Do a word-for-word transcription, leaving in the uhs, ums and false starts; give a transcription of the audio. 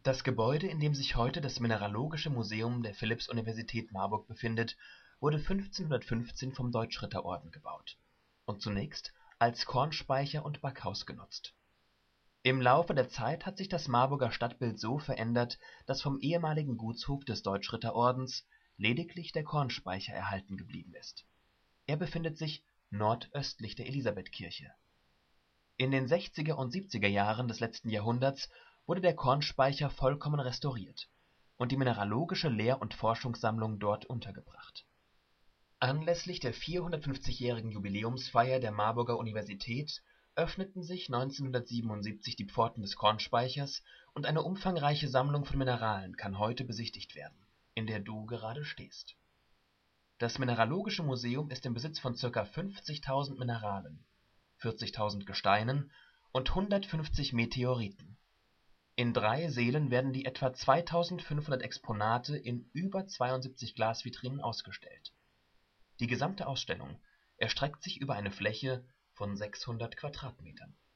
Das Gebäude, in dem sich heute das Mineralogische Museum der Philipps-Universität Marburg befindet, wurde fünfzehnhundertfünfzehn vom Deutschritterorden gebaut und zunächst als Kornspeicher und Backhaus genutzt. Im Laufe der Zeit hat sich das Marburger Stadtbild so verändert, dass vom ehemaligen Gutshof des Deutschritterordens lediglich der Kornspeicher erhalten geblieben ist. Er befindet sich nordöstlich der Elisabethkirche. In den sechziger und siebziger Jahren des letzten Jahrhunderts wurde der Kornspeicher vollkommen restauriert und die Mineralogische Lehr - und Forschungssammlung dort untergebracht. Anlässlich der vierhundertfünfzigjährigen Jubiläumsfeier der Marburger Universität öffneten sich neunzehnhundertsiebenundsiebzig die Pforten des Kornspeichers und eine umfangreiche Sammlung von Mineralen kann heute besichtigt werden, in der du gerade stehst. Das Mineralogische Museum ist im Besitz von ca. fünfzigtausend Mineralen, vierzigtausend Gesteinen und hundertfünfzig Meteoriten. In drei Sälen werden die etwa zweitausendfünfhundert Exponate in über zweiundsiebzig Glasvitrinen ausgestellt. Die gesamte Ausstellung erstreckt sich über eine Fläche von sechshundert Quadratmetern